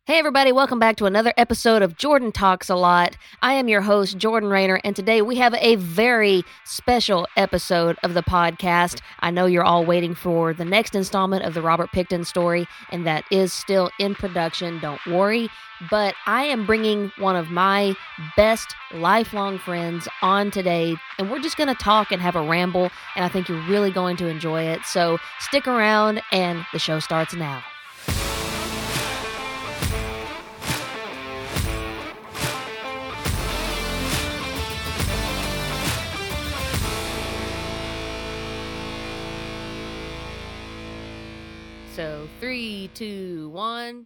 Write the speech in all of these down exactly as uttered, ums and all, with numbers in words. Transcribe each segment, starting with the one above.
Hey everybody, welcome back to another episode of Jordan Talks a Lot. I am your host, Jordan Rayner, and today we have a very special episode of the podcast. I know you're all waiting for the next installment of the Robert Pickton story, and that is still in production, don't worry. But I am bringing one of my best lifelong friends on today, and we're just going to talk and have a ramble, and I think you're really going to enjoy it. So stick around, and the show starts now. So three, two, one.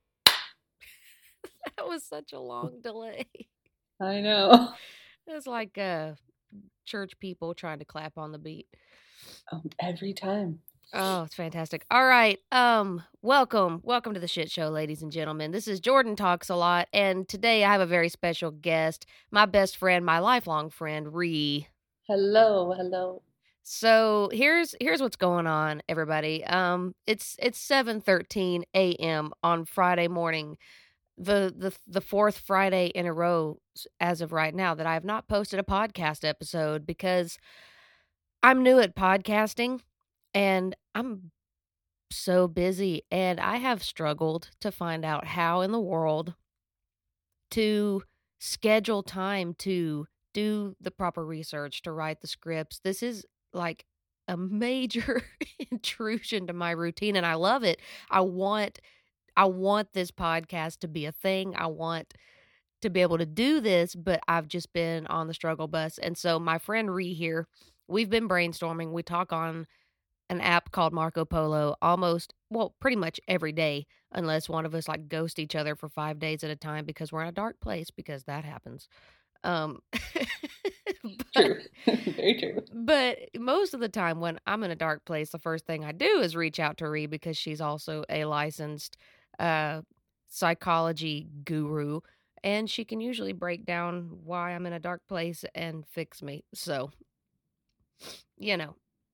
That was such a long delay. I know. It's like uh, church people trying to clap on the beat. Um, every time. Oh, it's fantastic. All right. Um, welcome. Welcome to the shit show, ladies and gentlemen. This is Jordan Talks a Lot, and today I have a very special guest, my best friend, my lifelong friend, Ree. Hello, hello. So here's here's what's going on, everybody. Um, it's it's seven thirteen a.m. on Friday morning, the the the fourth Friday in a row as of right now that I have not posted a podcast episode because I'm new at podcasting and I'm so busy, and I have struggled to find out how in the world to schedule time to do the proper research, to write the scripts. This is like a major intrusion to my routine, and I love it. I want I want this podcast to be a thing. I want to be able to do this, but I've just been on the struggle bus. And so my friend Ree here, we've been brainstorming. We talk on an app called Marco Polo almost, well, pretty much every day, unless one of us like ghost each other for five days at a time because we're in a dark place, because that happens. Um, but, True. Very true. But most of the time when I'm in a dark place, the first thing I do is reach out to Ree because she's also a licensed uh, psychology guru, and she can usually break down why I'm in a dark place and fix me. So, you know.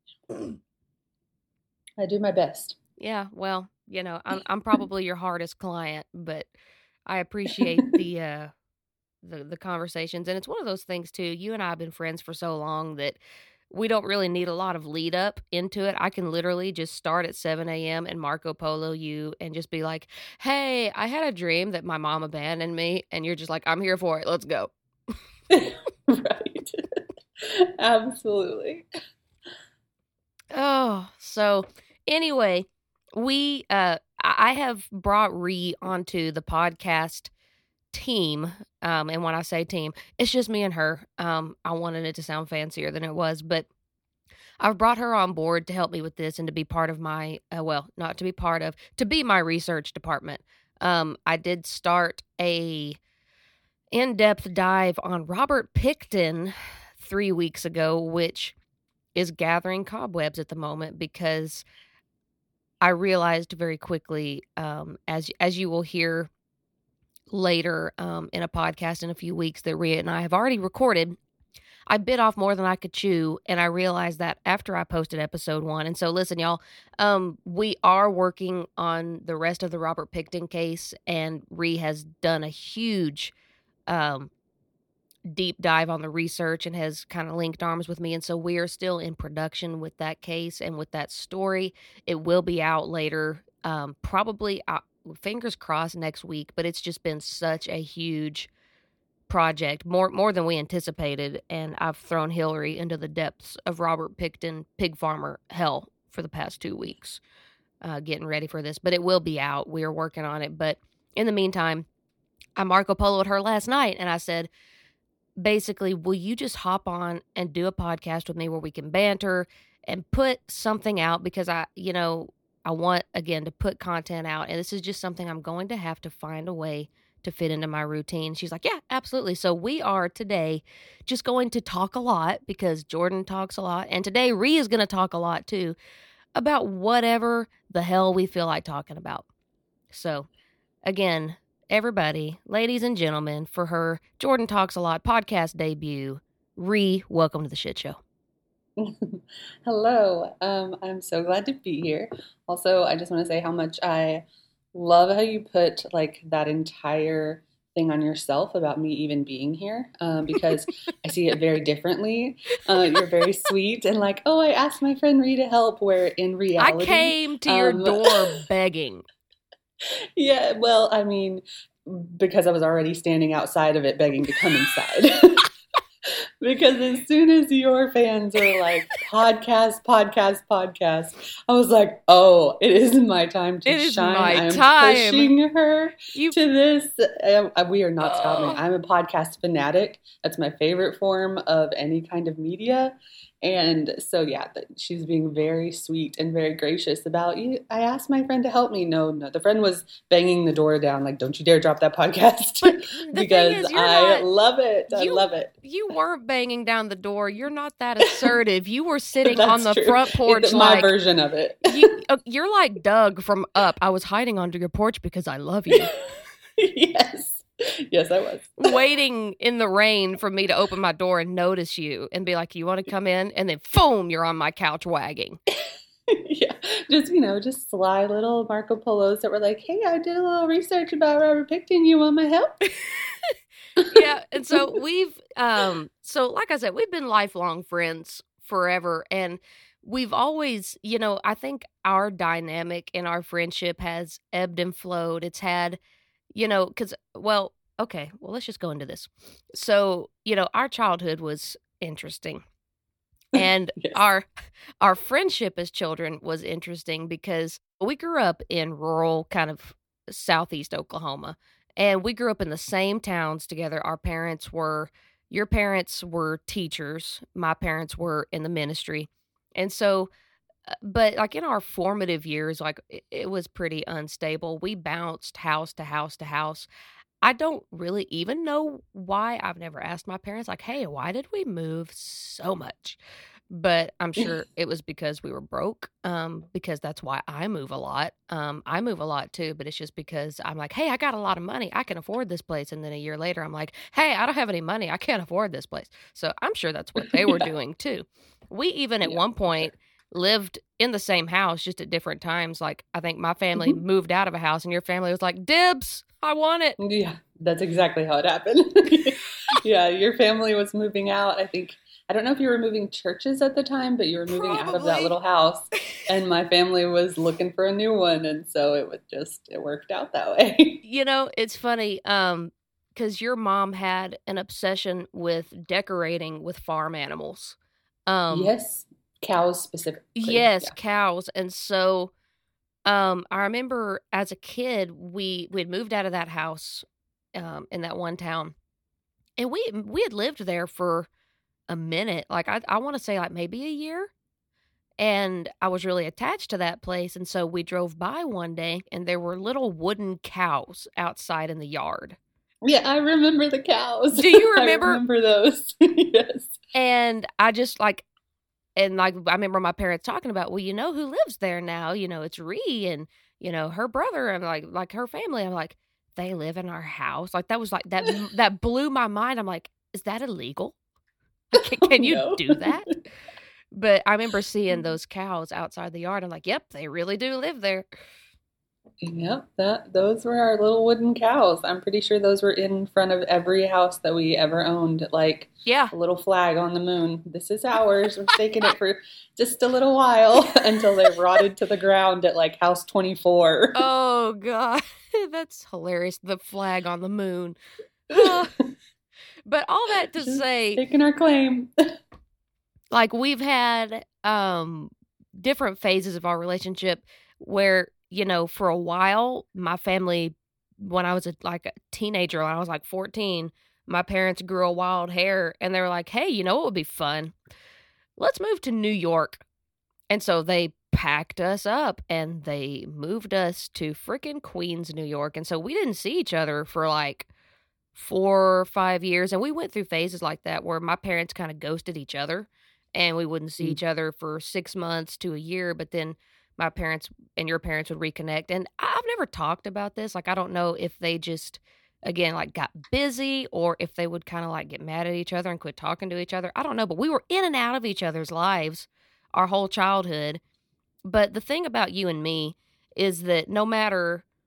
I do my best. Yeah, well, you know, I'm I'm probably your hardest client, but I appreciate the uh the the conversations, and it's one of those things too. You and I have been friends for so long that we don't really need a lot of lead up into it. I can literally just start at seven a.m. and Marco Polo you and just be like, "Hey, I had a dream that my mom abandoned me," and you're just like, "I'm here for it. Let's go." Right. Absolutely. Oh, so anyway, we uh I I have brought Ree onto the podcast team. Um, and when I say team, it's just me and her. Um, I wanted it to sound fancier than it was, but I've brought her on board to help me with this and to be part of my, uh, well, not to be part of, to be my research department. Um, I did start a in-depth dive on Robert Pickton three weeks ago, which is gathering cobwebs at the moment because I realized very quickly, um, as as you will hear later um, in a podcast in a few weeks that Rhea and I have already recorded, I bit off more than I could chew, and I realized that after I posted episode one. And so listen, y'all, um, we are working on the rest of the Robert Pickton case, and Rhea has done a huge um, deep dive on the research and has kind of linked arms with me. And so we are still in production with that case and with that story. It will be out later, um, probably uh, fingers crossed next week, but it's just been such a huge project, more more than we anticipated, and I've thrown Hillary into the depths of Robert Pickton pig farmer hell for the past two weeks, uh, getting ready for this. But it will be out. We are working on it. But in the meantime, I Marco Poloed her last night, and I said, basically, will you just hop on and do a podcast with me where we can banter and put something out? Because I, you know, I want, again, to put content out. And this is just something I'm going to have to find a way to fit into my routine. She's like, yeah, absolutely. So we are today just going to talk a lot because Jordan talks a lot. And today Rhea is going to talk a lot too about whatever the hell we feel like talking about. So again, everybody, ladies and gentlemen, for her Jordan Talks a Lot podcast debut, Ree, welcome to the shit show. Hello. Um, I'm so glad to be here. Also, I just want to say how much I love how you put like that entire thing on yourself about me even being here, um, because I see it very differently. Uh, you're very sweet and like, oh, I asked my friend Ree to help, where in reality, I came to your um, door begging. yeah, well, I mean, because I was already standing outside of it begging to come inside. Because as soon as your fans were like, podcast, podcast, podcast, I was like, oh, it is my time to It is shine. my I am time. pushing her You- to this. Uh, we are not Oh. stopping. I'm a podcast fanatic. That's my favorite form of any kind of media. And so, yeah, th- she's being very sweet and very gracious about you. I asked my friend to help me. No, no, the friend was banging the door down, like, don't you dare drop that podcast. But the because thing is, you're I not, love it. I you- love it. you weren't banging down the door. You're not that assertive. You were sitting That's on the true. front porch It's my like, version of it. you, uh, you're like Doug from Up. I was hiding under your porch because I love you. Yes. Yes, I was. Waiting in the rain for me to open my door and notice you and be like, you want to come in? And then, boom, you're on my couch wagging. Yeah. Just, you know, just sly little Marco Polos that were like, hey, I did a little research about Robert Pickton. You want my help? Yeah. And so we've, um, so like I said, we've been lifelong friends forever. And we've always, you know, I think our dynamic in our friendship has ebbed and flowed. It's had, you know, because, well, okay, well, let's just go into this. So, you know, our childhood was interesting. And Yes. our our friendship as children was interesting because we grew up in rural kind of southeast Oklahoma. And we grew up in the same towns together. Our parents were, your parents were teachers. My parents were in the ministry. And so, uh, but like in our formative years, like it, it was pretty unstable. We bounced house to house to house. I don't really even know why. I've never asked my parents, like, hey, why did we move so much? But I'm sure it was because we were broke, um, because that's why I move a lot. Um, I move a lot too, but it's just because I'm like, hey, I got a lot of money. I can afford this place. And then a year later, I'm like, hey, I don't have any money. I can't afford this place. So I'm sure that's what they were Yeah. doing too. We even at Yeah, one for point lived in the same house, just at different times. Like I think my family Mhm. moved out of a house and your family was like, dibs, I want it. Yeah, that's exactly how it happened. Yeah, your family was moving out. I think, I don't know if you were moving churches at the time, but you were moving out of that Probably. little house. And my family was looking for a new one. And so it was just, it worked out that way. You know, it's funny, um, because your mom had an obsession with decorating with farm animals. Um, Yes, cows specifically. yes, Yeah. cows. And so, um, I remember as a kid, we we had moved out of that house, um, in that one town, and we we had lived there for a minute. Like I I want to say like maybe a year. And I was really attached to that place. And so we drove by one day and there were little wooden cows outside in the yard. Yeah, I remember the cows. Do you I remember? remember those. Yes. And I just like, and like, I remember my parents talking about, well, you know who lives there now? You know, it's Ree and, you know, her brother and like, like her family. I'm like, they live in our house. Like that was like, that, that blew my mind. I'm like, is that illegal? Can, can you No. do that? But I remember seeing those cows outside the yard. I'm like, yep, they really do live there. Yep, that those were our little wooden cows. I'm pretty sure those were in front of every house that we ever owned, like Yeah. a little flag on the moon. This is ours. We're taking it for just a little while until they rotted to the ground at like house twenty-four. Oh, God. That's hilarious. The flag on the moon. Ah. But all that to Just say, taking our claim. like we've had um different phases of our relationship where, you know, for a while, my family, when I was a, like a teenager, when I was like fourteen, my parents grew a wild hair and they were like, hey, you know what would be fun? Let's move to New York. And so they packed us up and they moved us to freaking Queens, New York. And so we didn't see each other for like four or five years. And we went through phases like that where my parents kind of ghosted each other and we wouldn't see Mm. each other for six months to a year. But then my parents and your parents would reconnect. And I've never talked about this. Like, I don't know if they just, again, like got busy or if they would kind of like get mad at each other and quit talking to each other. I don't know. But we were in and out of each other's lives our whole childhood. But the thing about you and me is that no matter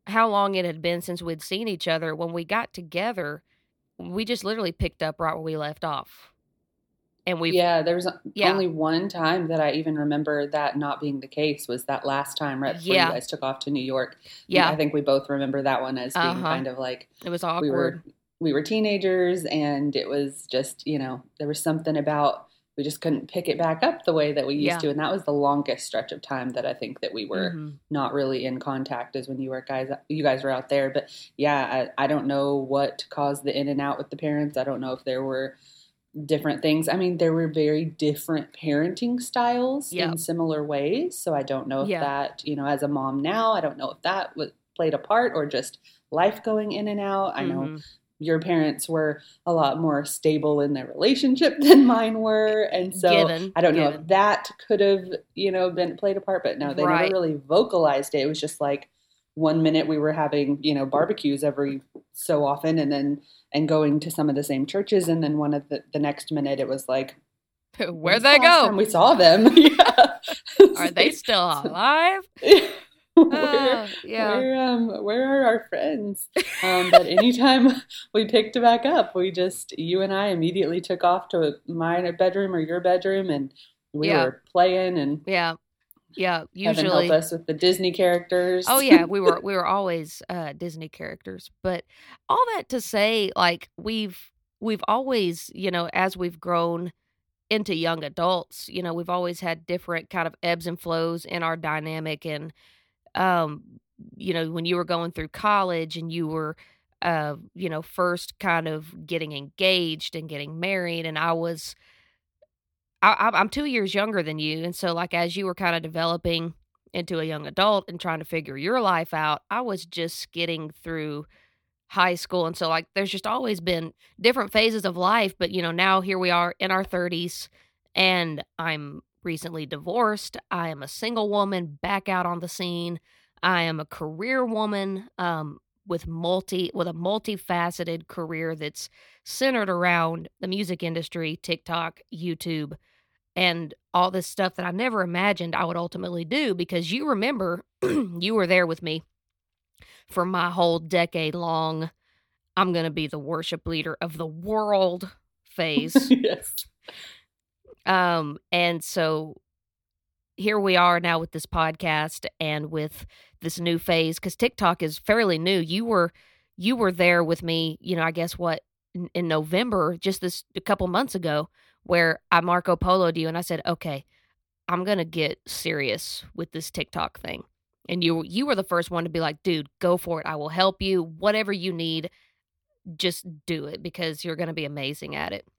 how long it had been since we'd seen each other. When we got together, we just literally picked up right where we left off. And we've Yeah, there was yeah. only one time that I even remember that not being the case, was that last time right before Yeah. you guys took off to New York. Yeah. I think we both remember that one as being Uh-huh. kind of like It was we awkward. were we were teenagers, and it was just, you know, there was something about, we just couldn't pick it back up the way that we used Yeah. to. And that was the longest stretch of time that I think that we were Mhm. not really in contact, is when you were guys, you guys were out there. But yeah, I, I don't know what caused the in and out with the parents. I don't know if there were different things. I mean, there were very different parenting styles Yep. in similar ways. So I don't know if Yeah. that, you know, as a mom now, I don't know if that was, played a part, or just life going in and out. I know Mhm. your parents were a lot more stable in their relationship than mine were. And so Given, I don't know given. if that could have, you know, been played a part, but no, they Right. never really vocalized it. It was just like, one minute we were having, you know, barbecues every so often, and then, and going to some of the same churches. And then one of the, the next minute it was like, Where'd "When's they the last go? time we saw them?" Yeah. Are they still alive? where, Uh, yeah. where, um, where are our friends? Um, but anytime we picked back up, we just, you and I immediately took off to my bedroom or your bedroom, and we Yeah. were playing, and Yeah. Yeah. heaven help Usually. us with the Disney characters. Oh yeah, we were we were always uh Disney characters. But all that to say, like, we've we've always, you know, as we've grown into young adults, you know, we've always had different kind of ebbs and flows in our dynamic. And um you know, when you were going through college and you were uh you know, first kind of getting engaged and getting married, and I was I, I'm I'm two years younger than you. And so, like, as you were kind of developing into a young adult and trying to figure your life out, I was just getting through high school. And so, like, there's just always been different phases of life. But, you know, now here we are in our thirties, and I'm recently divorced. I am a single woman back out on the scene. I am a career woman, um, with multi with a multifaceted career that's centered around the music industry, TikTok, YouTube, and all this stuff that I never imagined I would ultimately do. Because you remember, you were there with me for my whole decade long, I'm going to be the worship leader of the world phase. Yes. Um, and so here we are now with this podcast and with this new phase, because TikTok is fairly new. You were, you were there with me, you know, I guess what, in, in November, just this a couple months ago, where I Marco Polo'd you and I said, okay, I'm going to get serious with this TikTok thing. And you, you were the first one to be like, dude, go for it. I will help you. Whatever you need, just do it, because you're going to be amazing at it.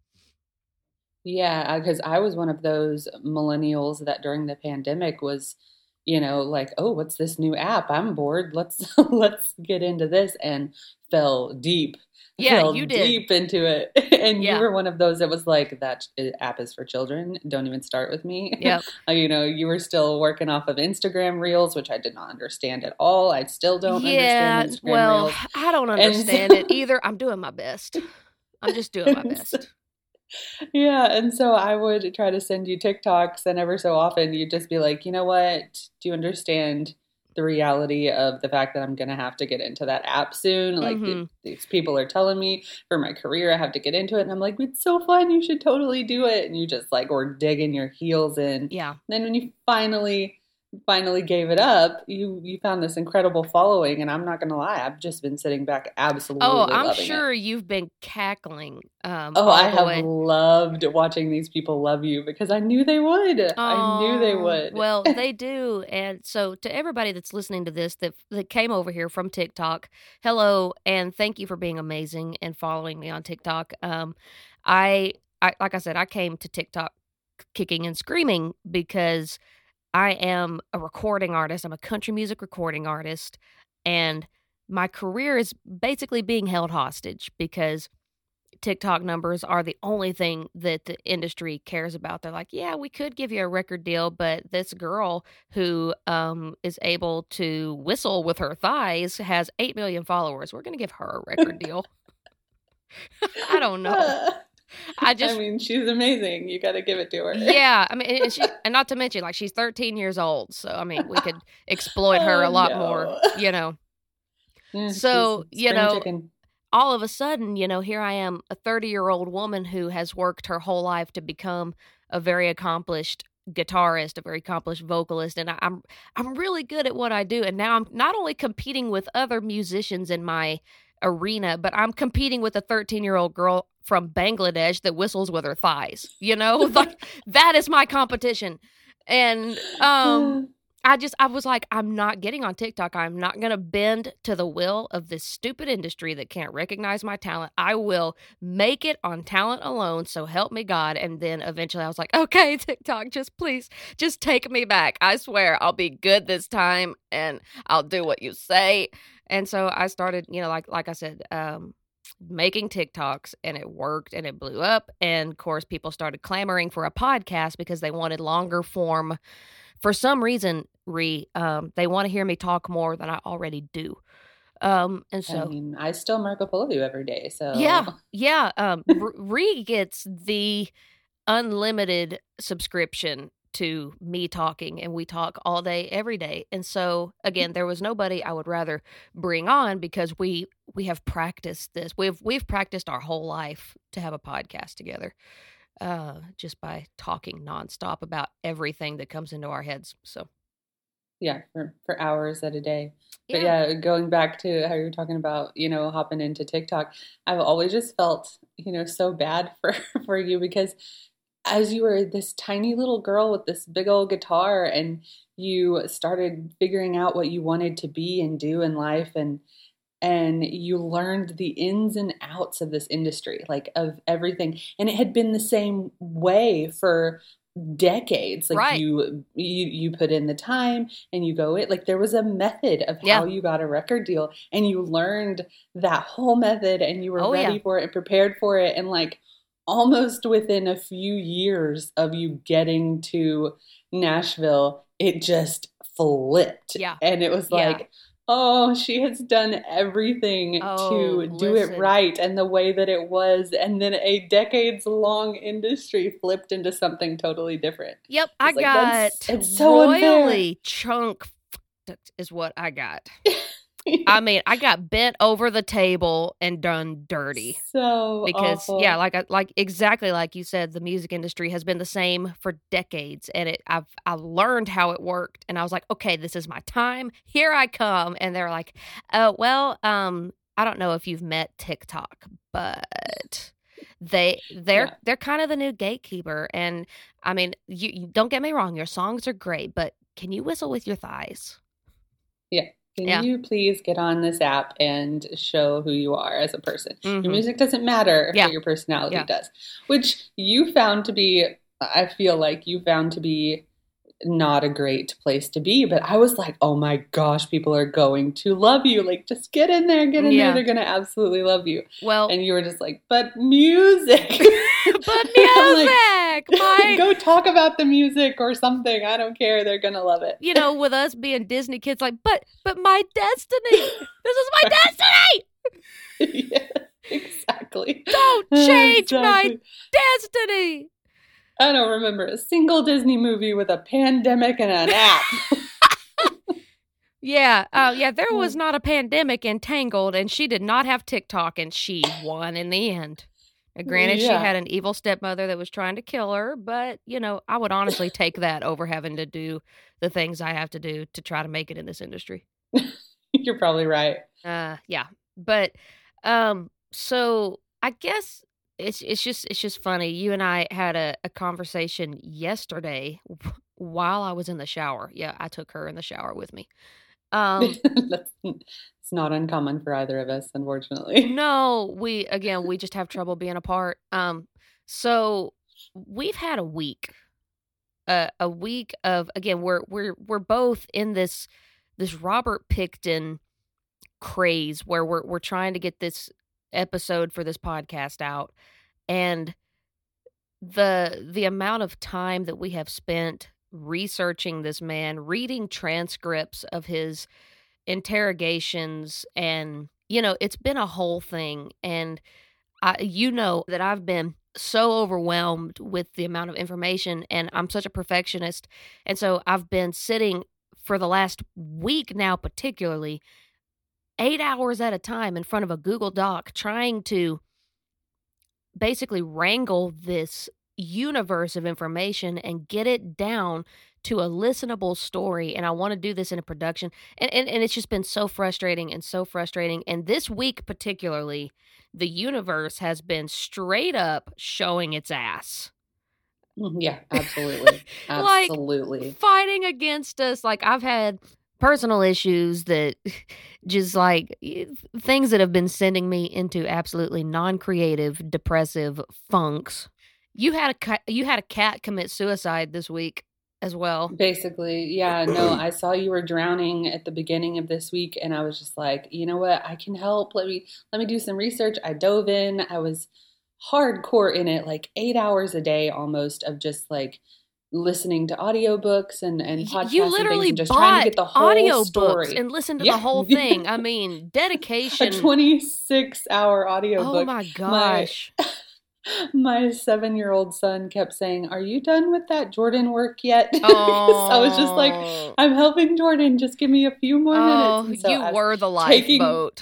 Yeah, because I was one of those millennials that during the pandemic was, you know, like, oh, what's this new app? I'm bored. Let's let's get into this, and fell deep. Yeah, Fell you did. deep into it. And you Yeah. were one of those that was like, that app is for children. Don't even start with me. Yep. Uh, You know, you were still working off of Instagram Reels, which I did not understand at all. I still don't Yeah, understand Instagram well, Reels. I don't And understand so- it either. I'm doing my best. I'm just doing my And so- best. Yeah, and so I would try to send you TikToks, and ever so often you'd just be like, you know what? Do you understand the reality of the fact that I'm going to have to get into that app soon? Like, th- Mhm. these people are telling me for my career I have to get into it, and I'm like, it's so fun. You should totally do it. And you just like were digging your heels in. Yeah. And then when you finally finally gave it up, you you found this incredible following, and I'm not going to lie, I've just been sitting back absolutely Oh, I'm loving it. sure you've been cackling. Um, Oh, all I the have way. loved watching these people love you, because I knew they would. I knew they Aw, would. Well, they do. And so, to everybody that's listening to this that that came over here from TikTok, hello, and thank you for being amazing and following me on TikTok. Um, I, I like I said, I came to TikTok kicking and screaming because I am a recording artist. I'm a country music recording artist, and my career is basically being held hostage because TikTok numbers are the only thing that the industry cares about. They're like, yeah, we could give you a record deal, but this girl who um, is able to whistle with her thighs has eight million followers. We're going to give her a record deal. I don't know. I just, I mean, she's amazing. You got to give it to her. yeah, I mean, and, she, and not to mention, like, she's thirteen years old. So, I mean, we could exploit her Oh, a lot no. more, you know. Yeah, she's So, a you spring know, chicken. all of a sudden, you know, here I am, a thirty-year-old woman who has worked her whole life to become a very accomplished guitarist, a very accomplished vocalist, and I, I'm I'm really good at what I do. And now I'm not only competing with other musicians in my arena, but I'm competing with a thirteen-year-old girl from Bangladesh that whistles with her thighs. You know, like that is my competition. And um I just, I was like, I'm not getting on TikTok. I'm not going to bend to the will of this stupid industry that can't recognize my talent. I will make it on talent alone. So help me God. And then eventually I was like, okay, TikTok, just please, just take me back. I swear I'll be good this time and I'll do what you say. And so I started, you know, like, like I said, um, making TikToks, and it worked and it blew up. And of course, people started clamoring for a podcast because they wanted longer form. For some reason, Ree, um, they want to hear me talk more than I already do. Um, and I so, mean, I still Marco Polo you every day, yeah, so yeah. Um, R- Ree gets the unlimited subscription to me talking, and we talk all day, every day. And so, again, there was nobody I would rather bring on because we we have practiced this. We've we've practiced our whole life to have a podcast together. Uh, just by talking nonstop about everything that comes into our heads. So, yeah, for, for hours at a day. But yeah, yeah, going back to how you were talking about, you know, hopping into TikTok, I've always just felt, you know, so bad for for you because as you were this tiny little girl with this big old guitar and you started figuring out what you wanted to be and do in life and and you learned the ins and outs of this industry, like of everything. And it had been the same way for decades. Like right. you you you put in the time and you go it like there was a method of Yeah. how you got a record deal and you learned that whole method and you were Oh, ready yeah. for it and prepared for it and like almost within a few years of you getting to Nashville, it just flipped. Yeah. And it was Yeah. like, oh, she has done everything Oh, to do it listen. right and the way that it was. And then a decades long industry flipped into something totally different. Yep, I It's like, got that's, it's so unfair. royally chunk fucked is what I got. I mean, I got bent over the table and done dirty. So Because awful. yeah, like I, like exactly like you said, the music industry has been the same for decades, and it I've I learned how it worked, and I was like, okay, this is my time. Here I come, and they're like, oh well, um, I don't know if you've met TikTok, but they they're Yeah. they're kind of the new gatekeeper, and I mean, you, you don't get me wrong, your songs are great, but can you whistle with your thighs? Yeah. Can Yeah. you please get on this app and show who you are as a person? Mhm. Your music doesn't matter, Yeah. but your personality Yeah. does. Which you found to be, I feel like you found to be not a great place to be. But I was like, oh my gosh, people are going to love you. Like, just get in there, get in Yeah. there. They're going to absolutely love you. Well, And you were just like, but music. but I'm like, music, my go talk about the music or something. I don't care. They're going to love it. you know, with us being Disney kids, like, but but my destiny. This is my destiny. Yeah, exactly. Don't change my Exactly. destiny. I don't remember a single Disney movie with a pandemic and an app. Yeah, uh, yeah. There was not a pandemic in Tangled, and she did not have TikTok, and she won in the end. Uh, Granted, she Yeah. had an evil stepmother that was trying to kill her, but you know, I would honestly take that over having to do the things I have to do to try to make it in this industry. You're probably right. Uh, yeah, but um, so I guess it's it's just it's just funny. You and I had a, a conversation yesterday while I was in the shower. Yeah, I took her in the shower with me. Um, That's, it's not uncommon for either of us, unfortunately. no, we again we just have trouble being apart. Um, so we've had a week, uh, a week of again we're we're we're both in this this Robert Pickton craze where we're we're trying to get this episode for this podcast out, and the the amount of time that we have spent researching this man, reading transcripts of his interrogations, and you know, it's been a whole thing. And I you know that I've been so overwhelmed with the amount of information, and I'm such a perfectionist, and so I've been sitting for the last week now particularly eight hours at a time in front of a Google Doc trying to basically wrangle this universe of information and get it down to a listenable story. And I want to do this in a production. And, and, and it's just been so frustrating and so frustrating. And this week particularly, the universe has been straight up showing its ass. Yeah, absolutely. Absolutely. Like, fighting against us. Like, I've had personal issues that just like things that have been sending me into absolutely non-creative, depressive funks. You had a cat, you had a cat commit suicide this week as well. Basically, yeah. No, I saw you were drowning at the beginning of this week, and I was just like, you know what? I can help. Let me let me do some research. I dove in. I was hardcore in it, like eight hours a day almost of just like listening to audiobooks and and podcasts. You literally and things and just bought trying to get the whole audiobooks story and listened to yeah. the whole thing. I mean, dedication. A twenty-six hour audiobook. Oh my gosh. My, my seven-year-old son kept saying, "Are you done with that Jordan work yet?" Oh. I was just like, "I'm helping Jordan. Just give me a few more oh, minutes." And so you were the lifeboat.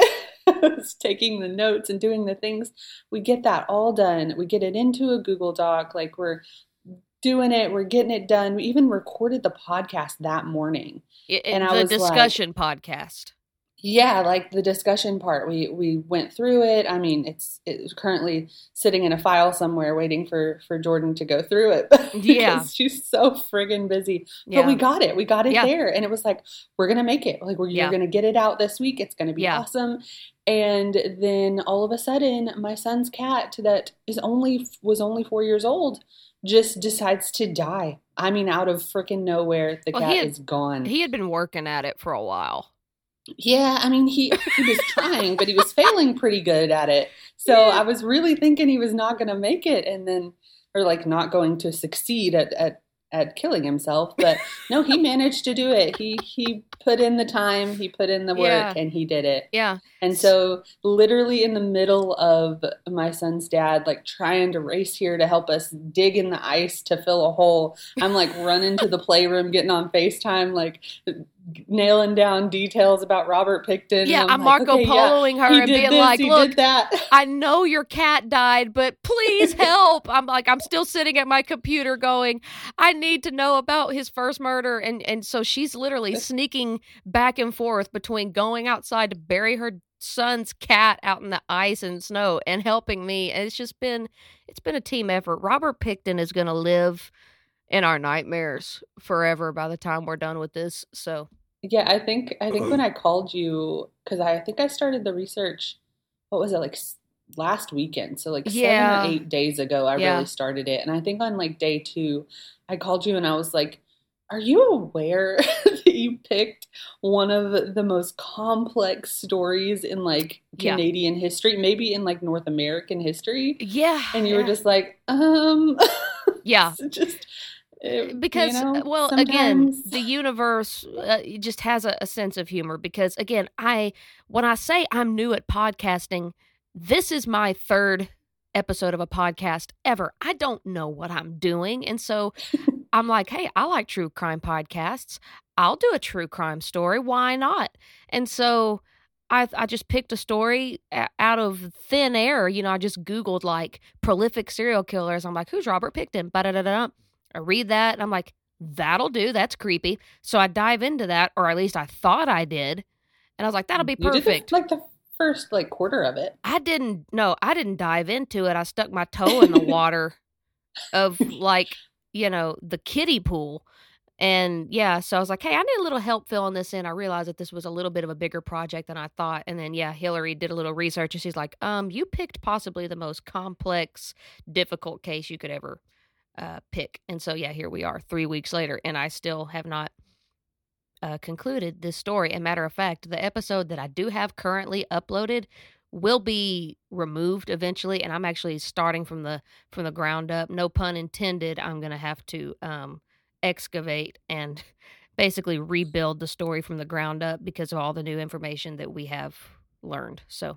I was taking the notes and doing the things. We get that all done. We get it into a Google Doc. Like we're doing it. We're getting it done. We even recorded the podcast that morning. It, and I the was discussion like, podcast. Yeah, like the discussion part. We we went through it. I mean, it's it's currently sitting in a file somewhere waiting for, for Jordan to go through it. Yeah. She's so friggin' busy. Yeah. But we got it. We got it yeah. there. And it was like, we're going to make it. Like, we're yeah. going to get it out this week. It's going to be yeah. awesome. And then all of a sudden, my son's cat that is only was only four years old just decides to die. I mean, out of freaking nowhere, the well, cat had, is gone. He had been working at it for a while. Yeah, I mean, he, he was trying, but he was failing pretty good at it. So yeah. I was really thinking he was not going to make it and then, or like not going to succeed at, at, at killing himself. But no, he managed to do it. He, he put in the time, he put in the work yeah. and he did it. Yeah. And so literally in the middle of my son's dad, like trying to race here to help us dig in the ice to fill a hole, I'm like running to the playroom, getting on FaceTime, like nailing down details about Robert Pickton. Yeah, I'm, I'm like, Marco okay, Poloing yeah, her and being this, like, look, that. I know your cat died, but please help. I'm like, I'm still sitting at my computer going, I need to know about his first murder. And, and so she's literally sneaking back and forth between going outside to bury her son's cat out in the ice and snow and helping me. And it's just been, it's been a team effort. Robert Pickton is going to live in our nightmares forever by the time we're done with this. So yeah, I think I think when I called you, because I think I started the research, what was it, like last weekend? So like yeah. seven or eight days ago, I yeah. really started it. And I think on like day two, I called you and I was like, are you aware that you picked one of the most complex stories in like Canadian yeah. history, maybe in like North American history? Yeah. And you yeah. were just like, um, yeah, just it, because, you know, well, sometimes... again, the universe uh, just has a, a sense of humor because, again, I, when I say I'm new at podcasting, this is my third episode of a podcast ever. I don't know what I'm doing. And so I'm like, hey, I like true crime podcasts. I'll do a true crime story. Why not? And so I I just picked a story out of thin air. You know, I just Googled like prolific serial killers. I'm like, who's Robert Pickton? Ba-da-da-da. I read that and I'm like, that'll do. That's creepy. So I dive into that, or at least I thought I did. And I was like, that'll be perfect. You did the, like the first like quarter of it. I didn't, no, I didn't dive into it. I stuck my toe in the water of like, you know, the kiddie pool. And yeah, so I was like, hey, I need a little help filling this in. I realized that this was a little bit of a bigger project than I thought. And then, yeah, Hillary did a little research and she's like, um, you picked possibly the most complex, difficult case you could ever uh, pick. And so, yeah, here we are three weeks later, and I still have not uh, concluded this story. And matter of fact, the episode that I do have currently uploaded will be removed eventually, and I'm actually starting from the from the ground up. No pun intended. I'm gonna have to um, excavate and basically rebuild the story from the ground up because of all the new information that we have learned. So,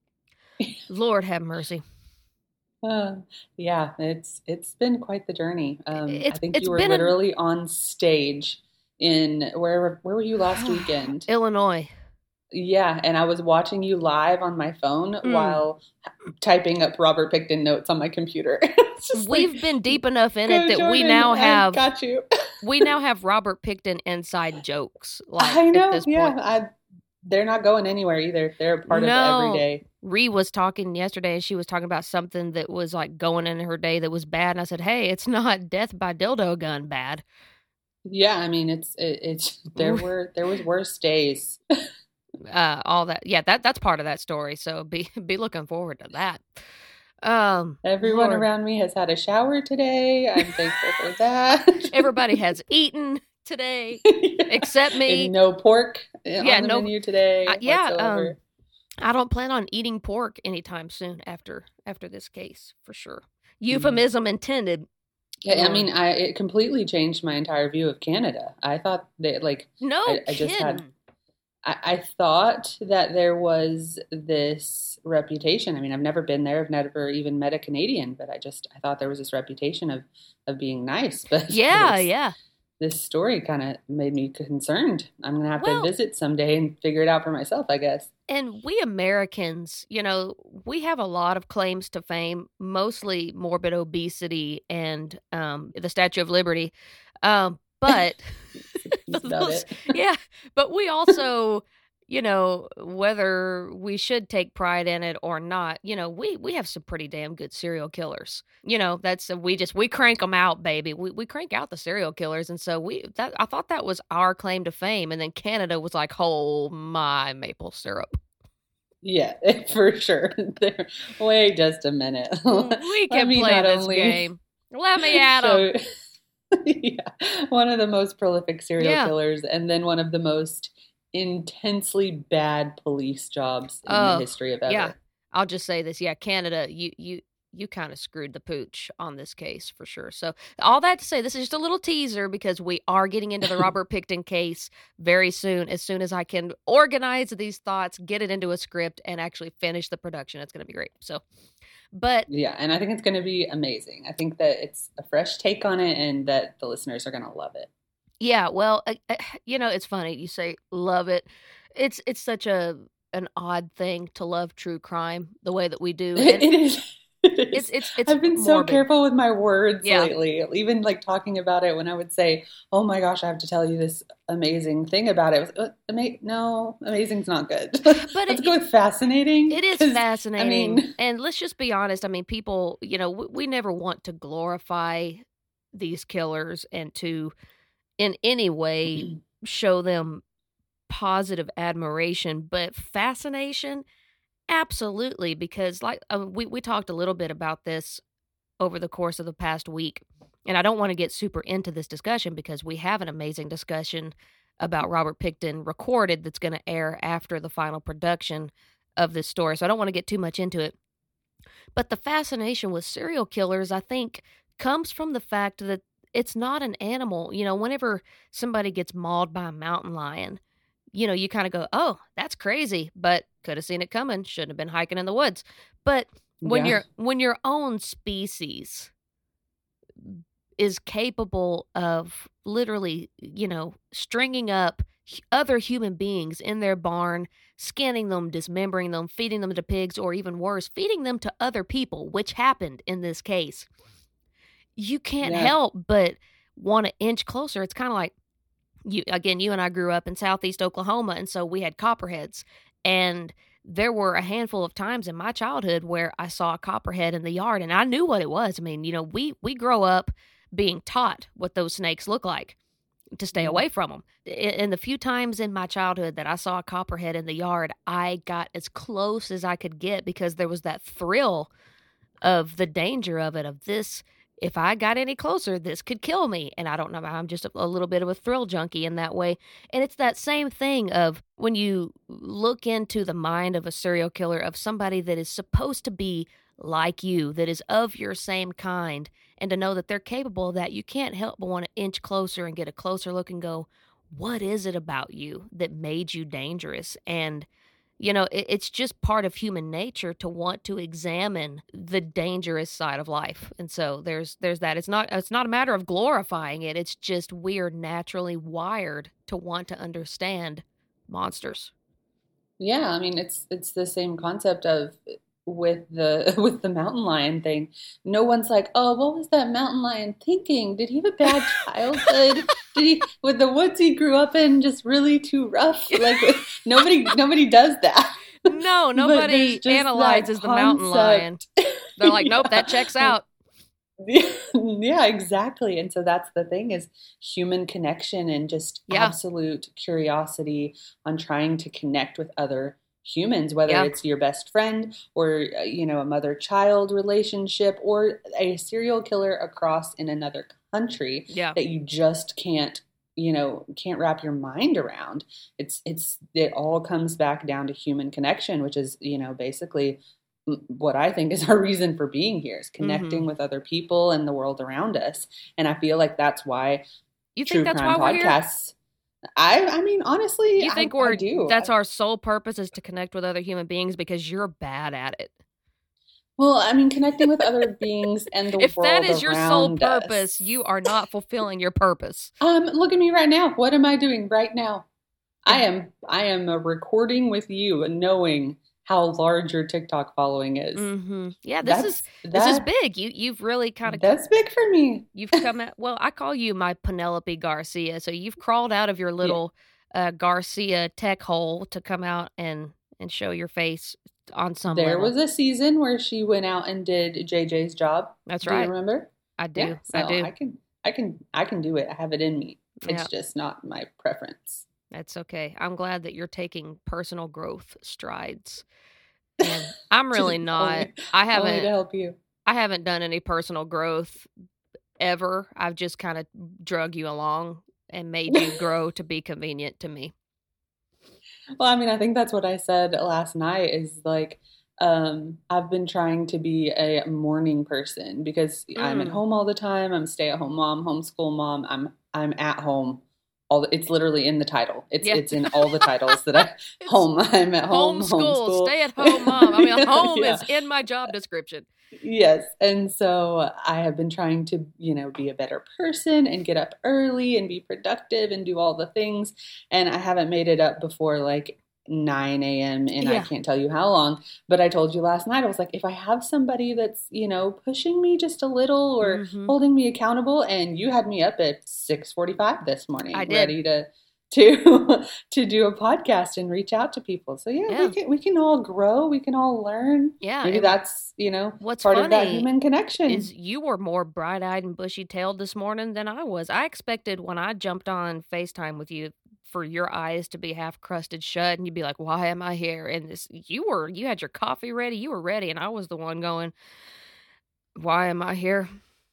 Lord have mercy. Uh, yeah, it's it's been quite the journey. Um, It's- I think it's you were been a- literally on stage in where where were you last weekend? Illinois. Yeah, and I was watching you live on my phone Mm. while typing up Robert Pickton notes on my computer. It's just like, We've been deep enough in it go that we Jordan, now I've have got you. we now have Robert Pickton inside jokes, like, I at know, this yeah. point. I they're not going anywhere either. They're a part of the No. everyday. Ree was talking yesterday, and she was talking about something that was, like, going in her day that was bad, and I said, "Hey, it's not death by dildo gun bad." Yeah, I mean, it's it, it's there were there was worse days. Uh, all that, yeah, that that's part of that story. So be be looking forward to that. Um, Everyone Lord, around me has had a shower today. I'm thankful for that. everybody has eaten today Yeah. except me. And no pork eh, Yeah, on the no, menu uh, today yeah. Um, whatsoever. I don't plan on eating pork anytime soon after after this case for sure. Mhm. Euphemism intended. Yeah, I Lord, mean, I it completely changed my entire view of Canada. I thought that like no I, I just had kidding. I, I thought that there was this reputation. I mean, I've never been there. I've never even met a Canadian, but I just I thought there was this reputation of of being nice. But Yeah, this yeah. this story kind of made me concerned. I'm gonna have to Well, visit someday and figure it out for myself, I guess. and we Americans, you know, we have a lot of claims to fame, mostly morbid obesity and um, the Statue of Liberty. Um, but That's about those, it. yeah, but we also, you know, whether we should take pride in it or not, you know, we we have some pretty damn good serial killers. You know, that's we just we crank them out, baby. We we crank out the serial killers, and so we that I thought that was our claim to fame, and then Canada was like, oh my maple syrup. Yeah, for sure. There, wait just a minute. We Let can me play not this only game. Let me at them. show, yeah, one of the most prolific serial Yeah. killers, and then one of the most intensely bad police jobs in the Oh, history of yeah. ever. I'll just say this. Yeah, Canada, you you you kind of screwed the pooch on this case for sure. So all that to say, this is just a little teaser because we are getting into the Robert Pickton case very soon. As soon as I can organize these thoughts, get it into a script, and actually finish the production, it's going to be great. So, but Yeah, and I think it's going to be amazing. I think that it's a fresh take on it, and that the listeners are going to love it. yeah, well, uh, uh, you know, it's funny you say love it. It's it's such a an odd thing to love true crime the way that we do, and It is. It it's is. it's it's I've been so morbid. careful with my words Yeah. lately. Even like talking about it, when I would say, "Oh my gosh, I have to tell you this amazing thing about it." It was, uh, ama- no, amazing's not good. But Let's it, go it with fascinating. it is 'Cause I fascinating, mean, and let's just be honest. I mean, people, you know, we, we never want to glorify these killers and to in any way show them positive admiration, but fascination, absolutely, because like uh, we we talked a little bit about this over the course of the past week. And I don't want to get super into this discussion because we have an amazing discussion about Robert Pickton recorded that's going to air after the final production of this story. So I don't want to get too much into it. But the fascination with serial killers, I think, comes from the fact that it's not an animal. You know, whenever somebody gets mauled by a mountain lion, you know, you kind of go, oh, that's crazy, but could have seen it coming, shouldn't have been hiking in the woods. But when yeah, your when your own species is capable of literally, you know, stringing up h- other human beings in their barn, skinning them, dismembering them, feeding them to pigs, or even worse, feeding them to other people, which happened in this case, you can't yeah, help but want to inch closer. It's kind of like you again, you and I grew up in southeast Oklahoma, and so we had copperheads. And there were a handful of times in my childhood where I saw a copperhead in the yard and I knew what it was. I mean, you know, we we grow up being taught what those snakes look like to stay yeah, away from them. In the few times in my childhood that I saw a copperhead in the yard, I got as close as I could get because there was that thrill of the danger of it, of this. If I got any closer, this could kill me. And I don't know, I'm just a, a little bit of a thrill junkie in that way. And it's that same thing of when you look into the mind of a serial killer, of somebody that is supposed to be like you, that is of your same kind, and to know that they're capable of that, you can't help but want to inch closer and get a closer look and go, what is it about you that made you dangerous? And you know, it, it's just part of human nature to want to examine the dangerous side of life. And so there's there's that. It's not it's not a matter of glorifying it. It's just we're naturally wired to want to understand monsters. Yeah, I mean it's it's the same concept of with the with the mountain lion thing. No one's like, "Oh, what was that mountain lion thinking? Did he have a bad childhood? Did he with the woods he grew up in just really too rough?" Like nobody nobody does that. No, But there's nobody just that analyzes the mountain lion. concept. They're like, nope, that Yeah. checks out. Yeah, exactly. And so that's the thing is human connection and just Yeah, absolute curiosity on trying to connect with other humans, whether yeah, it's your best friend or, uh, you know, a mother-child relationship or a serial killer across in another country yeah. that you just can't, you know, can't wrap your mind around. It's it's it all comes back down to human connection, which is, you know, basically what I think is our reason for being here is Mm-hmm. connecting with other people and the world around us. And I feel like that's why You think true that's crime why we're here? podcasts. I I mean honestly, You I think I we're do. that's I, our sole purpose is to connect with other human beings because you're bad at it? well, I mean connecting with other beings and the If that world is your sole around purpose, us. you are not fulfilling your purpose. Um look at me right now. What am I doing right now? I If am I am a recording with you and knowing how large your TikTok following is. mm-hmm. Yeah, this is That's this is that big. You you've really kind of that's big for me. you've come out. Well, I call you my Penelope Garcia. So you've crawled out of your Yeah. little uh, Garcia tech hole to come out and and show your face on some There level. was a season where she went out and did J J's job. That's Do you right. remember? I Yeah, do. I so do. I can I can I can do it. I have it in me. Yeah, It's just not my preference. that's okay. I'm glad that you're taking personal growth strides. And I'm Just really not. only I only to haven't help you. I haven't done any personal growth ever. I've just kind of drug you along and made you grow to be convenient to me. Well, I mean, I think that's what I said last night is like, um, I've been trying to be a morning person because I'm at Mm, home all the time. I'm a stay-at-home mom, homeschool mom. I'm I'm at home. All the, it's literally in the title. It's yeah. it's in all the titles that I It's home. I'm at home, homeschool, homeschool. stay at home mom. I mean, home Yeah. is in my job description. Yes. And so I have been trying to, you know, be a better person and get up early and be productive and do all the things. And I haven't made it up before like nine a m and I Yeah. can't tell you how long. But I told you last night, I was like, if I have somebody that's, you know, pushing me just a little or Hmm. holding me accountable, and you had me up at six forty-five this I morning, did. ready to to to do a podcast and reach out to people. So yeah, we Yeah. can we can all grow, we can all learn. Yeah. Maybe And that's, you know, what's part of that funny human connection. is you were more bright eyed and bushy tailed this morning than I was. I expected when I jumped on FaceTime with you for your eyes to be half crusted shut and you'd be like, why am I here? And this, you were, you had your coffee ready, you were ready. And I was the one going, why am I here?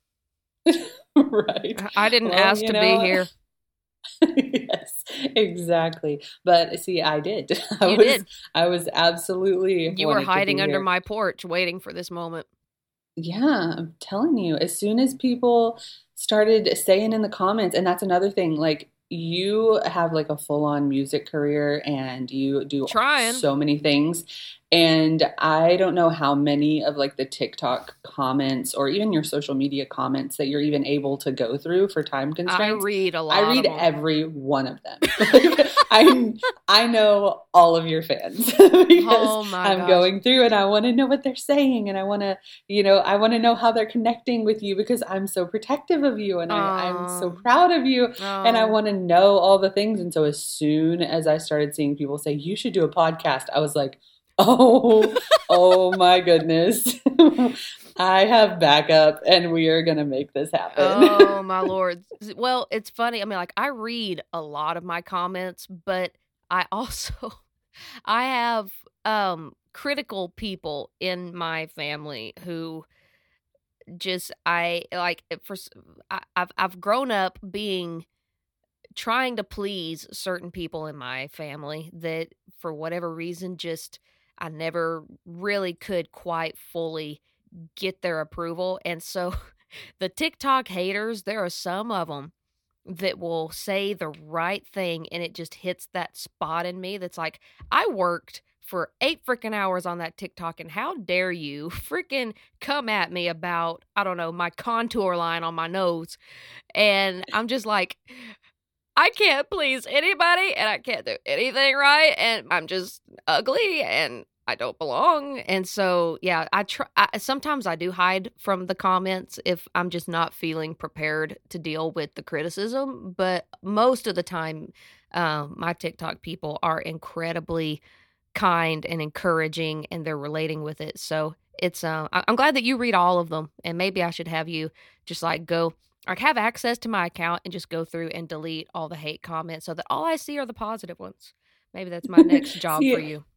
Right. I I didn't Well, ask you to be know, here. yes, exactly. But see, I did. I You was did. I was absolutely You were wanted to hiding be under here. my porch waiting for this moment. Yeah, I'm telling you, as soon as people started saying in the comments, and that's another thing, like you have like a full-on music career and you do Trying. so many things. And I don't know how many of like the TikTok comments or even your social media comments that you're even able to go through for time I constraints. read a I lot of read them. every one of them. Like, I I know all of your fans because Oh my I'm gosh. going through and I want to know what they're saying and I want to, you know, I want to know how they're connecting with you because I'm so protective of you and I, I'm so Um, proud of you and I um, want to know all the things. And so as soon as I started seeing people say, you should do a podcast, I was like, oh, oh my goodness. I have backup and we are going to make this happen. oh my lord. S- Well, it's funny. I mean, like I read a lot of my comments, but I also I have um critical people in my family who just I like eh, for s- I, I've I've grown up being trying to please certain people in my family that for whatever reason just I never really could quite fully get their approval. And so the TikTok haters, there are some of them that will say the right thing and it just hits that spot in me that's like, I worked for eight freaking hours on that TikTok and how dare you freaking come at me about, I don't know, my contour line on my nose. And I'm just like, I can't please anybody and I can't do anything right and I'm just ugly and I don't belong. And so, yeah, I try. I, sometimes I do hide from the comments if I'm just not feeling prepared to deal with the criticism. But most of the time, um, my TikTok people are incredibly kind and encouraging, and they're relating with it. So it's. Uh, I- I'm glad that you read all of them, and maybe I should have you just like go. Like have access to my account and just go through and delete all the hate comments so that all I see are the positive ones. Maybe that's my next job for See, you.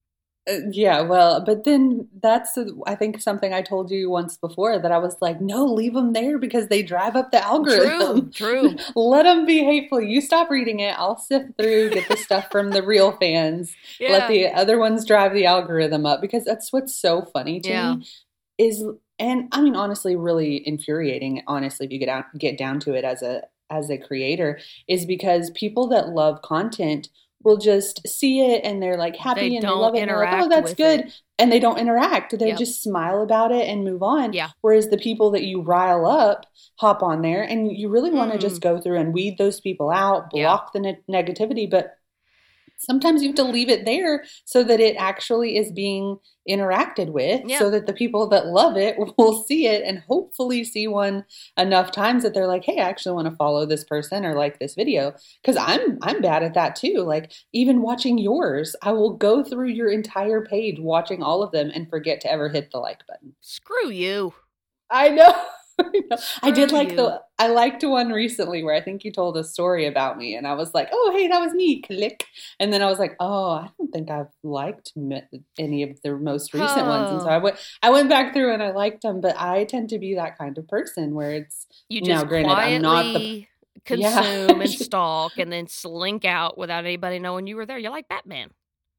Uh, yeah, well, but then that's, uh, I think, something I told you once before that I was like, no, leave them there because they drive up the True, algorithm. true. Let them be hateful. You stop reading it. I'll sift through, get the stuff from the real fans. Let Yeah, the other ones drive the algorithm up because that's what's so funny to yeah. me is, and I mean, honestly, really infuriating, honestly, if you get out, get down to it as a, as a creator, is because people that love content will just see it and they're like They happy and they don't love it and they're like, oh, interact that's with it. good. And they don't interact. They Yep. just smile about it and move on. Yeah. Whereas the people that you rile up hop on there and you really want to Mm. just go through and weed those people out, Yeah. block the ne- negativity. But sometimes you have to leave it there so that it actually is being interacted with Yeah. so that the people that love it will see it and hopefully see one enough times that they're like, hey, I actually want to follow this person or like this video. Because I'm I'm bad at that too. Like even watching yours, I will go through your entire page watching all of them and forget to ever hit the like button. Screw you. I know. I know. I did Screw like you. the I liked one recently where I think you told a story about me and I was like, oh, hey, that was me. Click. And then I was like, oh, I don't think I've liked m- any of the most recent ones. And so Oh. I went I went back through and I liked them, but I tend to be that kind of person where it's You now just granted I'm not the quietly yeah. consume and stalk and then slink out without anybody knowing you were there. You're like Batman.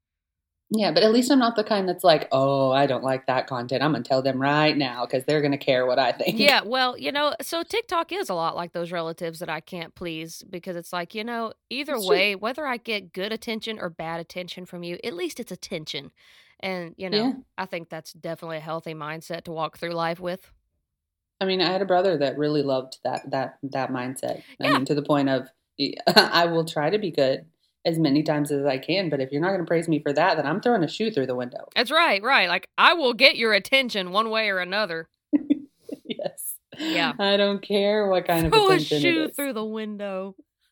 Yeah, but at least I'm not the kind that's like, oh, I don't like that content. I'm gonna tell them right now because they're gonna care what I think. Yeah, well, you know, so TikTok is a lot like those relatives that I can't please because it's like, you know, either It's true. way, whether I get good attention or bad attention from you, at least it's attention. And, you know, Yeah. I think that's definitely a healthy mindset to walk through life with. I mean, I had a brother that really loved that that that mindset. I Yeah. mean, to the point of I will try to be good as many times as I can, but if you're not going to praise me for that, then I'm throwing a shoe through the window. That's right, right. Like, I will get your attention one way or another. Yes. Yeah. I don't care what kind Throw of a attention shoe it is. through the window.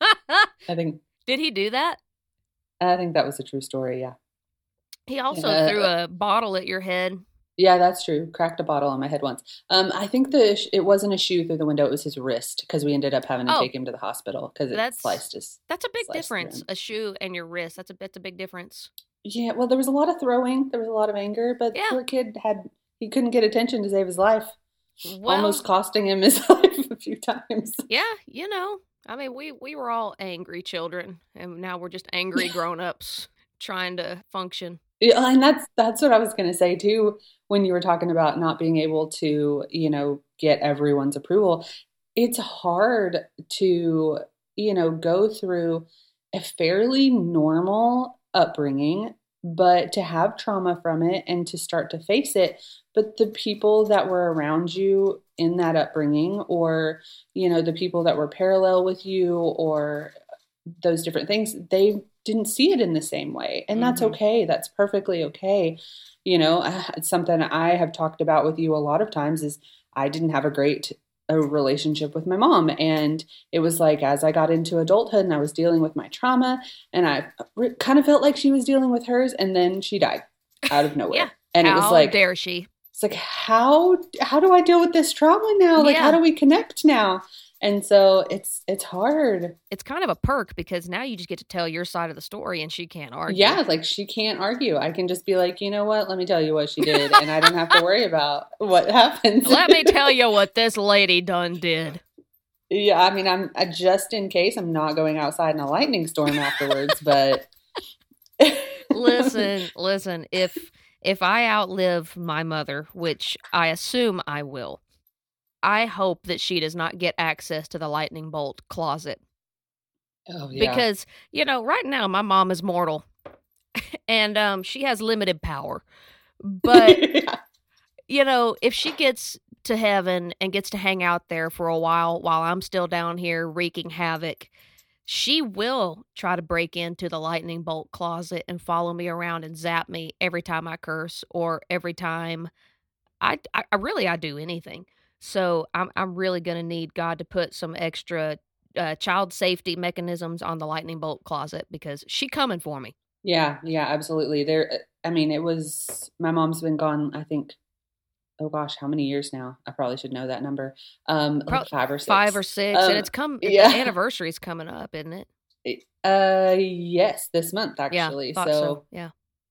I think Did he do that? I think that was a true story. Yeah. He also Uh, threw a bottle at your head. Yeah, that's true. Cracked a bottle on my head once. Um, I think the sh- it wasn't a shoe through the window; it was his wrist because we ended up having to Oh. take him to the hospital because it That's- sliced his. That's a big Slice through difference. him. A shoe and your wrist. That's a that's a big difference. Yeah, well, there was a lot of throwing. There was a lot of anger, but Yeah. the poor kid had he couldn't get attention to save his life, Well, almost costing him his life a few times. yeah, you know. I mean, we we were all angry children, and now we're just angry grown-ups trying to function. Yeah, and that's that's what I was going to say too when you were talking about not being able to, you know, get everyone's approval. It's hard to, you know, go through a fairly normal upbringing, but to have trauma from it and to start to face it. But the people that were around you in that upbringing, or, you know, the people that were parallel with you, or those different things, they didn't see it in the same way. And that's Mhm. okay. That's perfectly okay. You know, uh, it's something I have talked about with you a lot of times is I didn't have a great a relationship with my mom. And it was like, as I got into adulthood and I was dealing with my trauma and I re- kind of felt like she was dealing with hers, and then she died out of nowhere. Yeah. And it How was like, dare she? it's like, how, how do I deal with this trauma now? Like, Yeah. how do we connect now? And so it's, it's hard. It's kind of a perk because now you just get to tell your side of the story and she can't argue. Yeah, like she can't argue. I can just be like, you know what? Let me tell you what she did, and I don't have to worry about what happens. Let me tell you what this lady done did. Yeah, I mean, I'm I, just in case I'm not going outside in a lightning storm afterwards, but Listen, listen, if if I outlive my mother, which I assume I will, I hope that she does not get access to the lightning bolt closet. Oh, yeah. Because, you know, right now my mom is mortal and um she has limited power. But, Yeah. you know, if she gets to heaven and gets to hang out there for a while while I'm still down here wreaking havoc, she will try to break into the lightning bolt closet and follow me around and zap me every time I curse or every time I, I, I really, I do anything. So I'm, I'm really going to need God to put some extra uh, child safety mechanisms on the lightning bolt closet because she coming for me. Yeah, yeah, absolutely. There, I mean, it was, my mom's been gone, I think, oh gosh, how many years now? I probably should know that number. Um, Pro- like five or six. Five or six. Um, and it's come, yeah. the anniversary's coming up, isn't it? Uh, yes, this month actually. Yeah, thought so, so. Yeah.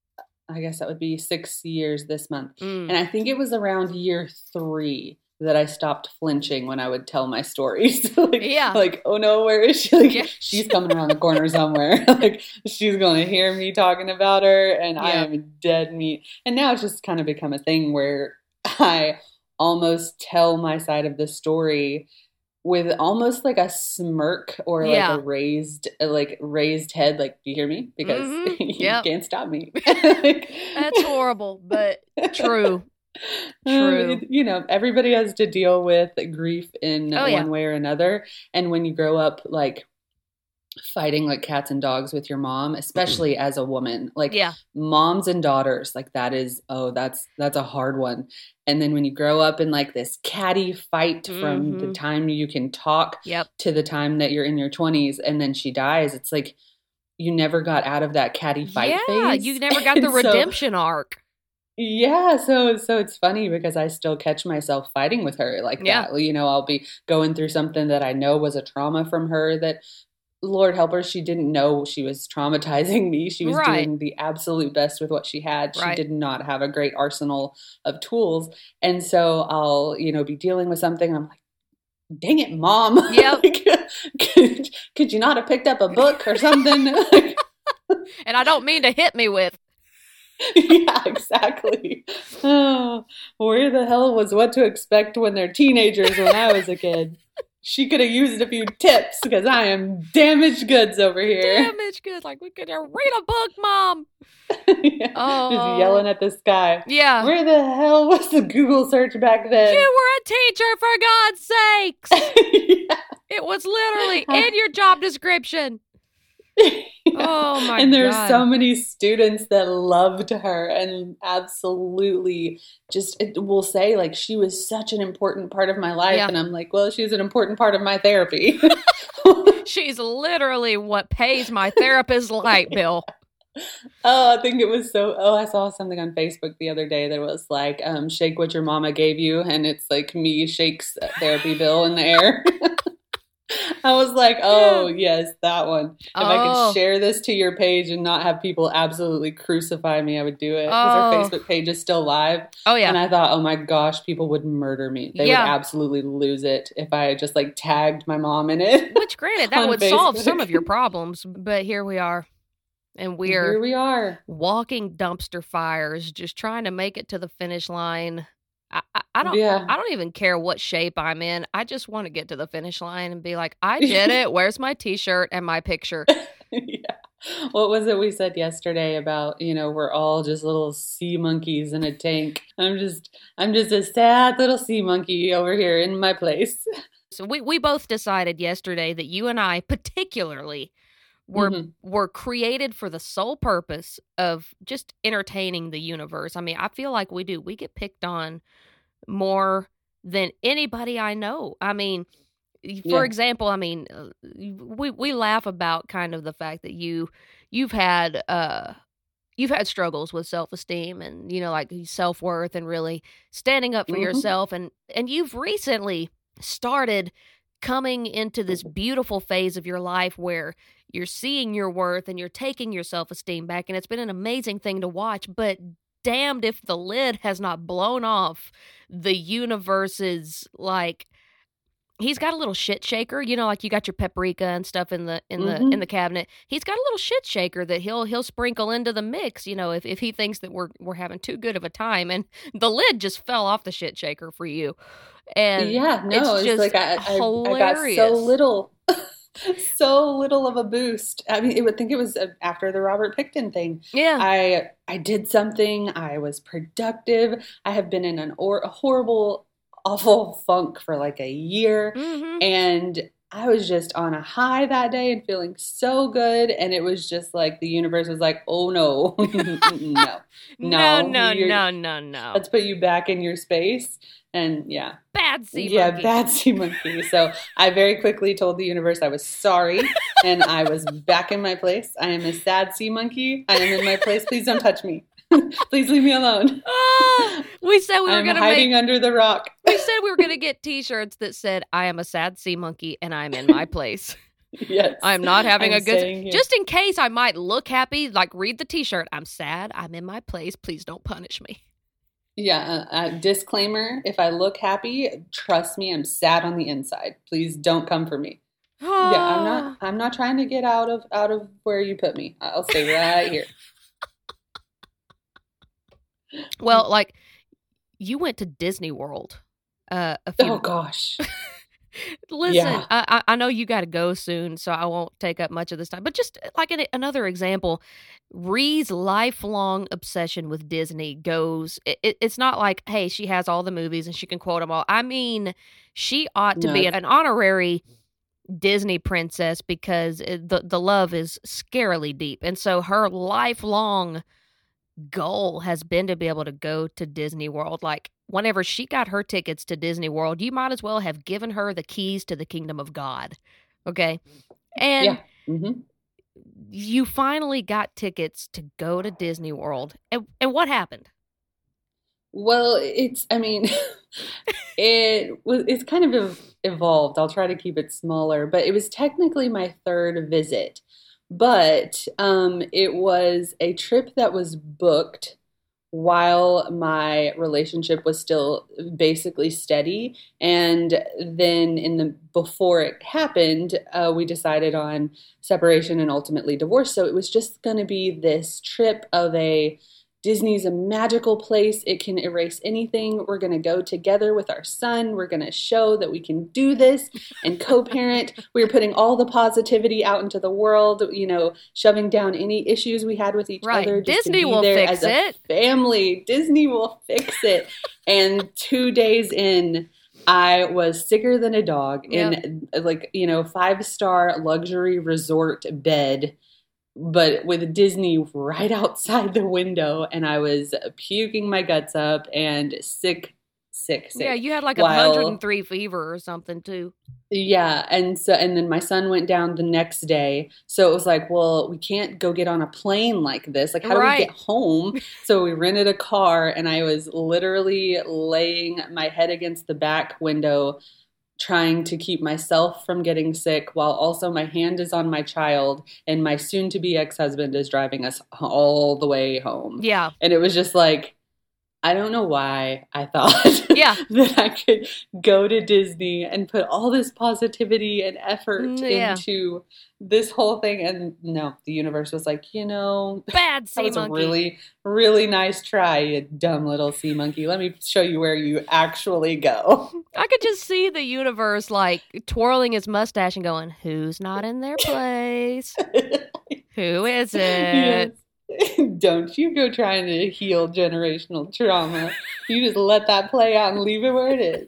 I guess that would be six years this month. Mm. And I think it was around year three that I stopped flinching when I would tell my stories. like, Yeah. like, oh no, where is she? Like, Yeah. she's coming around the corner somewhere. like, she's going to hear me talking about her, and I Yeah. am dead meat. And now it's just kind of become a thing where I almost tell my side of the story with almost like a smirk or like Yeah. a raised, like raised head. Like, do you hear me? Because Mhm. you Yep. can't stop me. Like, That's horrible, but true. Um, True. it- you know, everybody has to deal with grief in Oh, one yeah. way or another. And when you grow up like fighting like cats and dogs with your mom, especially as a woman, like Yeah. moms and daughters, like that is, oh, that's, that's a hard one. And then when you grow up in like this catty fight from the Mhm. time you can talk Yep. to the time that you're in your twenties and then she dies, it's like you never got out of that catty fight Yeah. phase. You never got the And so- redemption arc. Yeah, so so it's funny because I still catch myself fighting with her like Yeah. that. You know, I'll be going through something that I know was a trauma from her that, Lord help her, she didn't know she was traumatizing me. She was Right. doing the absolute best with what she had. She Right. did not have a great arsenal of tools. And so I'll, you know, be dealing with something and I'm like, dang it, mom. Yep. Like, could, could you not have picked up a book or something? Like, And I don't mean to hit me with. yeah, exactly. Oh, where the hell was What to Expect when they're teenagers when I was a kid? She could have used a few tips because I am damaged goods over here. Damage good. Like, we could uh, read a book, Mom. Yeah, Oh. just yelling at the sky. Yeah. Where the hell was the Google search back then? You were a teacher, for God's sakes. Yeah. It was literally in your job description. Oh, my And there's God. so many students that loved her and absolutely just it will say like she was such an important part of my life. Yeah. And I'm like, well, she's an important part of my therapy. She's literally what pays my therapist's light bill. Oh, I think it was so. Oh, I saw something on Facebook the other day that was like, um, shake what your mama gave you. And it's like me shakes therapy bill in the air. I was like, oh, yes, that one. If I Oh. could share this to your page and not have people absolutely crucify me, I would do it. Because Oh. her Facebook page is still live. Oh, yeah. And I thought, oh my gosh, people would murder me. They Yeah. would absolutely lose it if I had just like tagged my mom in it. Which, granted, that on would solve Facebook. some of your problems, but here we are. And Here we're we are. walking dumpster fires, just trying to make it to the finish line. I, I, I don't Yeah. I don't even care what shape I'm in. I just want to get to the finish line and be like, I did it. Where's my t-shirt and my picture? Yeah. What was it we said yesterday about, you know, we're all just little sea monkeys in a tank. I'm just I'm just a sad little sea monkey over here in my place. So we, we both decided yesterday that you and I particularly were Mhm. were created for the sole purpose of just entertaining the universe. I mean, I feel like we do. We get picked on more than anybody I know. I mean, for Yeah. example, I mean, uh, we we laugh about kind of the fact that you you've had uh you've had struggles with self-esteem and you know like self-worth and really standing up for Mhm. yourself and and you've recently started coming into this beautiful phase of your life where you're seeing your worth and you're taking your self-esteem back and it's been an amazing thing to watch, but damned if the lid has not blown off the universe's like he's got a little shit shaker, you know, like you got your paprika and stuff in the in the in Mhm. the cabinet. He's got a little shit shaker that he'll he'll sprinkle into the mix, you know, if, if he thinks that we're we're having too good of a time. And the lid just fell off the shit shaker for you. And Yeah, no, it's it's, just like I, I, I got hilarious. so little, so little of a boost. I mean, it would think it was uh, after the Robert Pickton thing. Yeah. I I did something. I was productive. I have been in an or a horrible, awful funk for like a year, Mm-hmm. and I was just on a high that day and feeling so good. And it was just like the universe was like, oh no, no, no, no, no, you're- no, no, no. let's put you back in your space. And yeah, Bad sea yeah, monkey. bad sea monkey. So I very quickly told the universe I was sorry and I was back in my place. I am a sad sea monkey. I am in my place. Please don't touch me. Please leave me alone. Oh, we said we were I'm going to hiding make. under the rock. We said we were going to get T-shirts that said, "I am a sad sea monkey and I'm in my place." Yes, I'm not having I'm a good. staying here. Just in case I might look happy, like read the T-shirt. I'm sad. I'm in my place. Please don't punish me. Yeah, uh, uh, disclaimer, if I look happy, trust me, I'm sad on the inside. Please don't come for me. Yeah, I'm not I'm not trying to get out of out of where you put me. I'll stay right here. Well, like you went to Disney World. Uh, a few Oh gosh. Listen, Yeah. I, I I know you got to go soon, so I won't take up much of this time. But just like an, another example, Ree's lifelong obsession with Disney goes. It, it- it's not like, hey, she has all the movies and she can quote them all. I mean, she ought to No, be it's- an honorary Disney princess because it, the the love is scarily deep, and so her lifelong goal has been to be able to go to Disney World. Like whenever she got her tickets to Disney World, you might as well have given her the keys to the kingdom of God. Okay. And Yeah. hmm you finally got tickets to go to Disney World. And, and what happened? Well, it's I mean, it was it's kind of ev- evolved. I'll try to keep it smaller, but it was technically my third visit. But um, it was a trip that was booked while my relationship was still basically steady. And then in the before it happened, uh, we decided on separation and ultimately divorce. So it was just going to be this trip of a Disney's a magical place. It can erase anything. We're going to go together with our son. We're going to show that we can do this and co-parent. We were putting all the positivity out into the world, you know, shoving down any issues we had with each Right. other. Just Disney to be will there fix as a it. family. Disney will fix it. And two days in, I was sicker than a dog in like, you know, five-star luxury resort bed, but with Disney right outside the window, and I was puking my guts up and sick, sick, sick. Yeah, you had like a While- one hundred three fever or something too. Yeah, and so and then my son went down the next day. So it was like, well, we can't go get on a plane like this. Like, how do we Right. get home? So we rented a car, and I was literally laying my head against the back window trying to keep myself from getting sick while also my hand is on my child and my soon-to-be ex-husband is driving us all the way home. Yeah. And it was just like, I don't know why I thought Yeah. that I could go to Disney and put all this positivity and effort Mm, yeah. into this whole thing. And no, the universe was like, you know, Bad that sea was a monkey. really, really nice try, you dumb little sea monkey. Let me show you where you actually go. I could just see the universe like twirling his mustache and going, "Who's not in their place? Who is it?" Yes. Don't you go trying to heal generational trauma. You just let that play out and leave it where it is.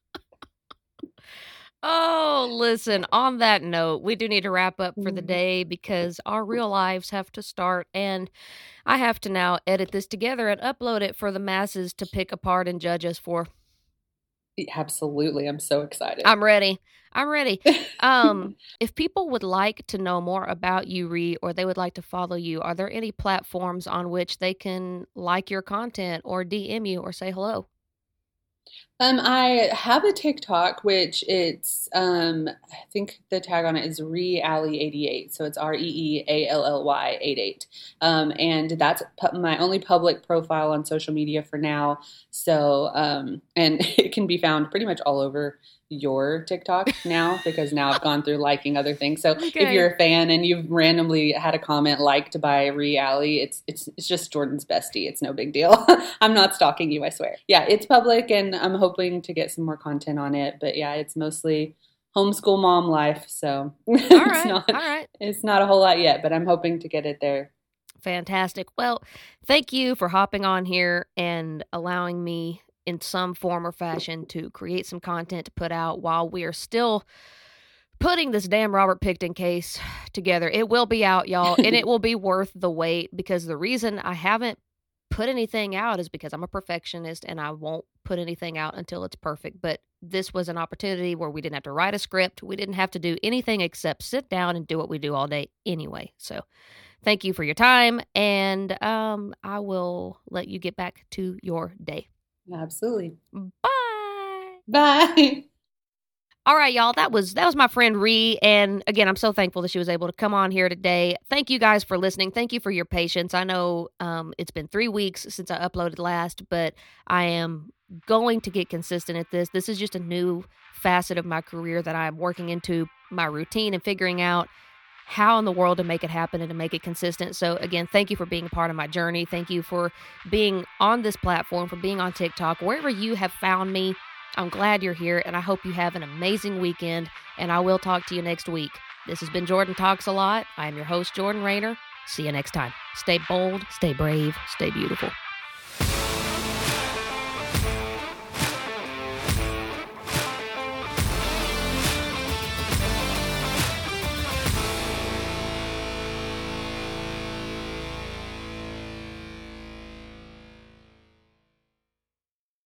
Oh, listen, on that note, we do need to wrap up for the Mhm. day because our real lives have to start, and I have to now edit this together and upload it for the masses to pick apart and judge us for. Absolutely. I'm so excited. I'm ready. I'm ready. Um, if people would like to know more about you, Ree, or they would like to follow you, are there any platforms on which they can like your content or D M you or say hello? Um, I have a TikTok, which it's um, I think the tag on it is Really eighty-eight, so it's R E E A L L Y eighty-eight, um, and that's pu- my only public profile on social media for now. So, um, and it can be found pretty much all over your TikTok now because now I've gone through liking other things. So if Okay. you're a fan and you've randomly had a comment liked by Really, it's it's it's just Jordan's bestie. It's no big deal. I'm not stalking you, I swear. Yeah, it's public, and I'm hoping to get some more content on it. But yeah, it's mostly homeschool mom life, so All it's right. not All right. it's not a whole lot yet. But I'm hoping to get it there. Fantastic. Well, thank you for hopping on here and allowing me in some form or fashion to create some content to put out while we are still putting this damn Robert Pickton case together. It will be out, y'all, and it will be worth the wait, because the reason I haven't put anything out is because I'm a perfectionist and I won't put anything out until it's perfect. But this was an opportunity where we didn't have to write a script. We didn't have to do anything except sit down and do what we do all day anyway. So thank you for your time, and um, I will let you get back to your day. Absolutely. Bye. Bye. All right, y'all, that was that was my friend Ree, and again, I'm so thankful that she was able to come on here today. Thank you guys for listening. Thank you for your patience. I know um, it's been three weeks since I uploaded last, but I am going to get consistent at this. This is just a new facet of my career that I'm working into my routine and figuring out how in the world to make it happen and to make it consistent. So again, thank you for being a part of my journey. Thank you for being on this platform, for being on TikTok, wherever you have found me. I'm glad you're here, and I hope you have an amazing weekend, and I will talk to you next week. This has been Jordan Talks a Lot. I am your host, Jordan Rayner. See you next time. Stay bold, stay brave, stay beautiful.